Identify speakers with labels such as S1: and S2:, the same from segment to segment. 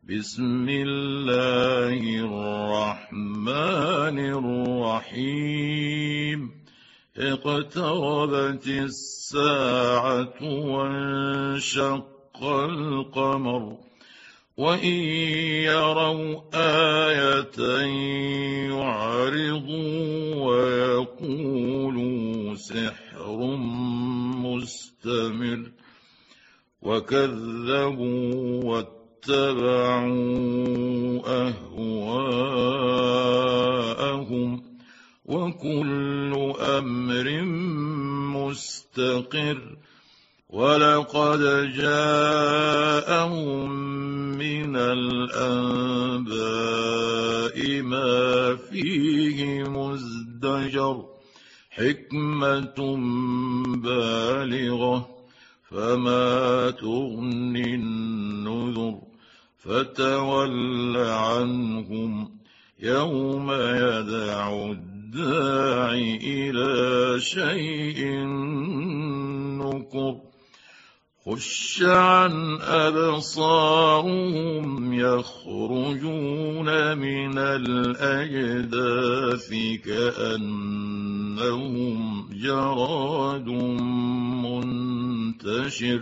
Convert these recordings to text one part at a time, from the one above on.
S1: بسم الله الرحمن الرحيم. اقتربت الساعة وانشق القمر وإن يروا آية يعرضوا ويقولوا سحر مستمر وكذبوا واتبعوا أهواءهم وكل أمر مستقر ولقد جاءهم من الأنباء ما فيه مزدجر حكمة بالغة فما تغني النذر فتول عنهم يوم يدعو الداعي إلى شيء نكر خش عن أبصارهم يخرجون من الأجداث كأنهم جراد منتشر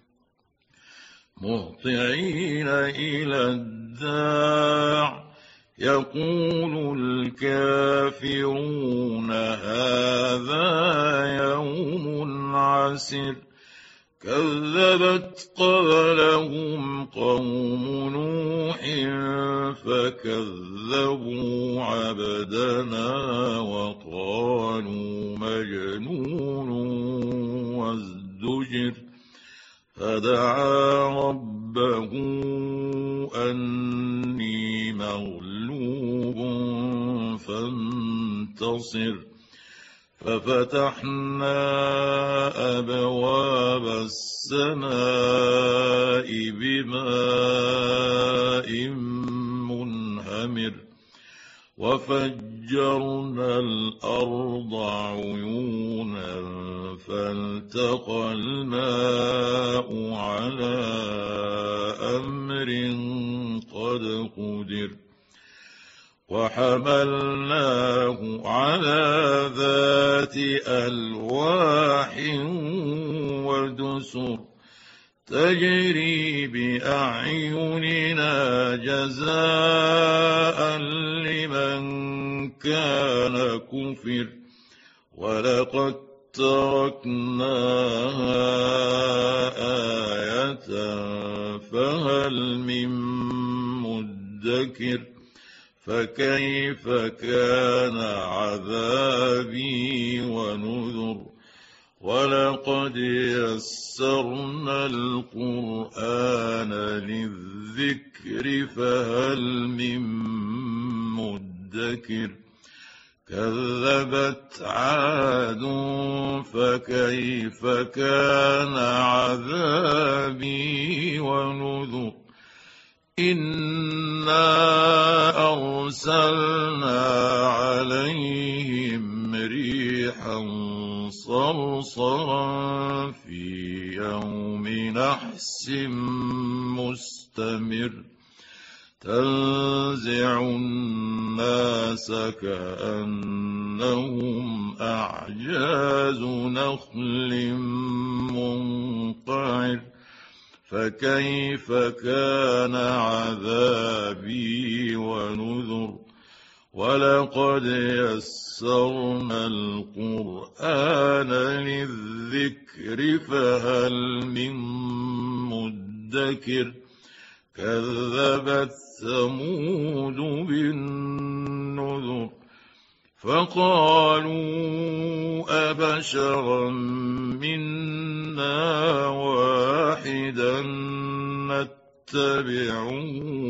S1: مهطعين إلى الداع يقول الكافرون هذا يوم عسر كذبت قبلهم قوم نوح فكذبوا عبدنا وقالوا مجنون وازدجر فدعا ربه أني مغلوب فانتصر ففتحنا أبواب السماء بماء منهمر وفجرنا الأرض عيونا فالتقى الماء على أمر قد قدر وحملناه على ذات ألواح ودسر تجري بأعيننا جزاء لمن كان كفر ولقد تركناها آية فهل من مدكر فكيف كان عذابي ونذر ولقد يسرنا القرآن للذكر فهل من مدكر كذبت عاد فكيف كان عذابي ونذر إنا أرسلنا عليهم ريحا صرصرا في يوم نحس مستمر تنزع الناس كأنهم أعجاز نخل منقعر فكيف كان عذابي ونذر ولقد يسرنا القرآن للذكر فهل من مدكر كذبت ثمود بالنذر فقالوا أبشرا منا واحدا نتبعه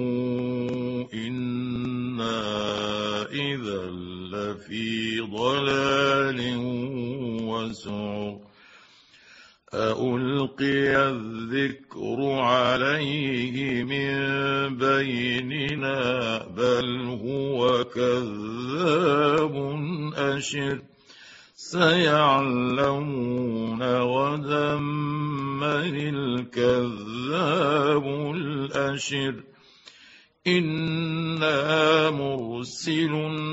S1: إنا إذا لفي ضلال وسعر أألقي الذكر عليه من بيننا بل هو كذاب أشر سيعلمون غدا من الكذاب الأشر إنا مرسل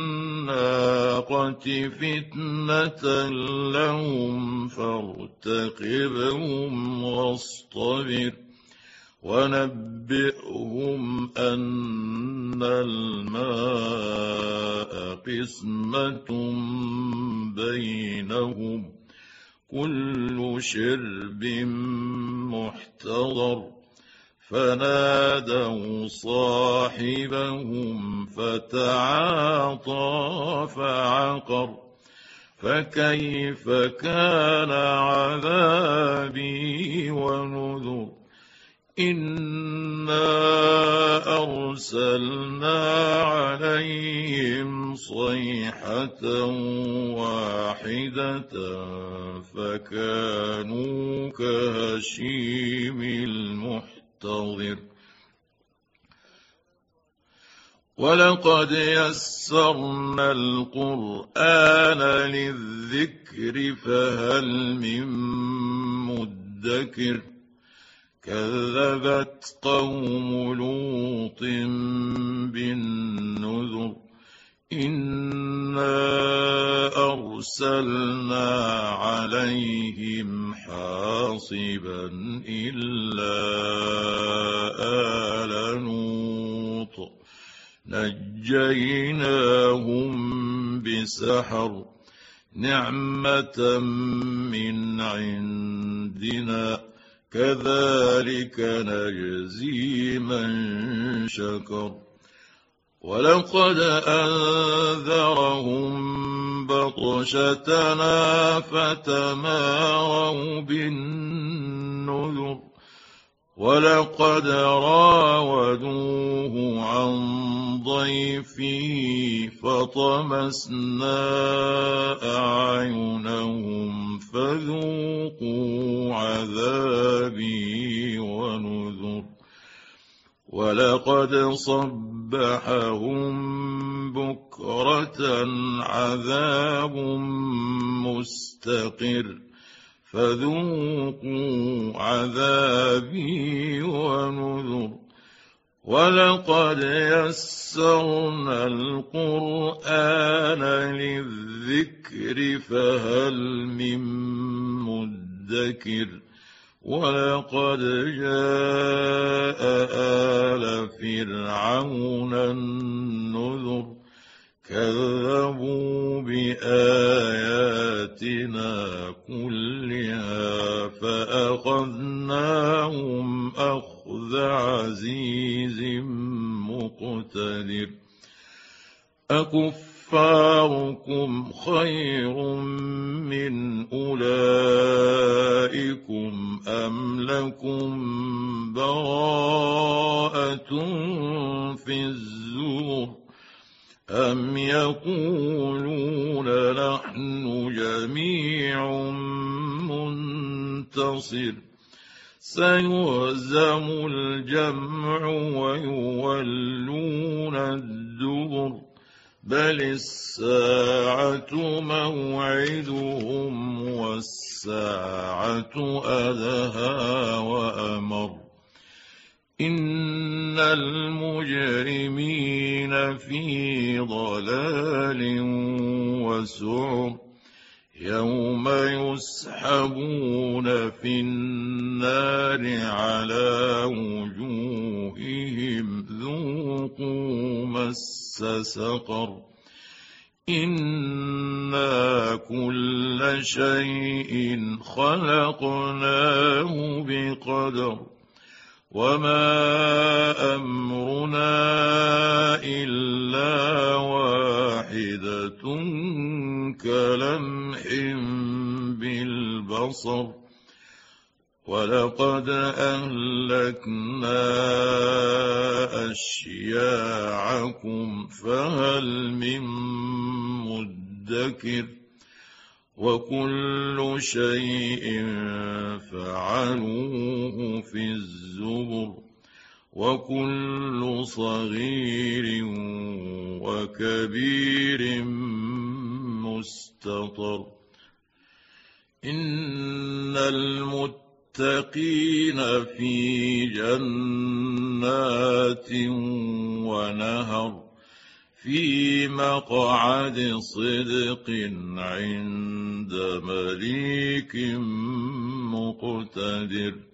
S1: الناقة فتنة لهم فارتقبهم واصطبر ونبئهم أن الماء قسمة بينهم كل شرب محتضر فنادوا صاحبهم فتعاطى فعقر فكيف كان عذابي ونذر إنا أرسلنا عليهم صيحة واحدة فكانوا كهشيم المحتضر ولقد يسرنا القرآن للذكر فهل من مدكر كذبت قوم لوط بالنذر إنا أرسلنا عليهم حاصبا إلا آل لوط نجيناهم بسحر نعمة من عندنا كذلك نجزي من شكر ولقد أنذرهم بطشتنا فتماروا بالنذر ولقد راودوه عن ضيفه فطمسنا أعينهم فذوقوا عذابي ونذر ولقد صبحهم بكرة عذاب مستقر فذوقوا عذابي ونذر ولقد يسرنا القرآن للذكر فهل من مدكر ولقد جاء آل فرعون النذر كذبوا بآياتنا كلها فأخذناهم أخذ عزيز مقتدر أكفاركم خير من أولئكم أم لكم براءة في الزبر أم يقولون نحن جميع منتصر سيهزم الجمع ويولون الدبر بل الساعة موعدهم والساعة أدهى وأمر إن المجرمين في ضلال وسعر يوم يسحبون في النار على وجوههم ذوقوا مس سقر إنا كل شيء خلقناه بقدر وما أمرنا إلا واحدة كلمح بالبصر ولقد أهلكنا أشياعكم فهل من مدكر وكل شيء فعلوه في الزبر وكل صغير وكبير مستطر إن المتقين في جنات جنات ونهر في مقعد صدق عند مليك مقتدر.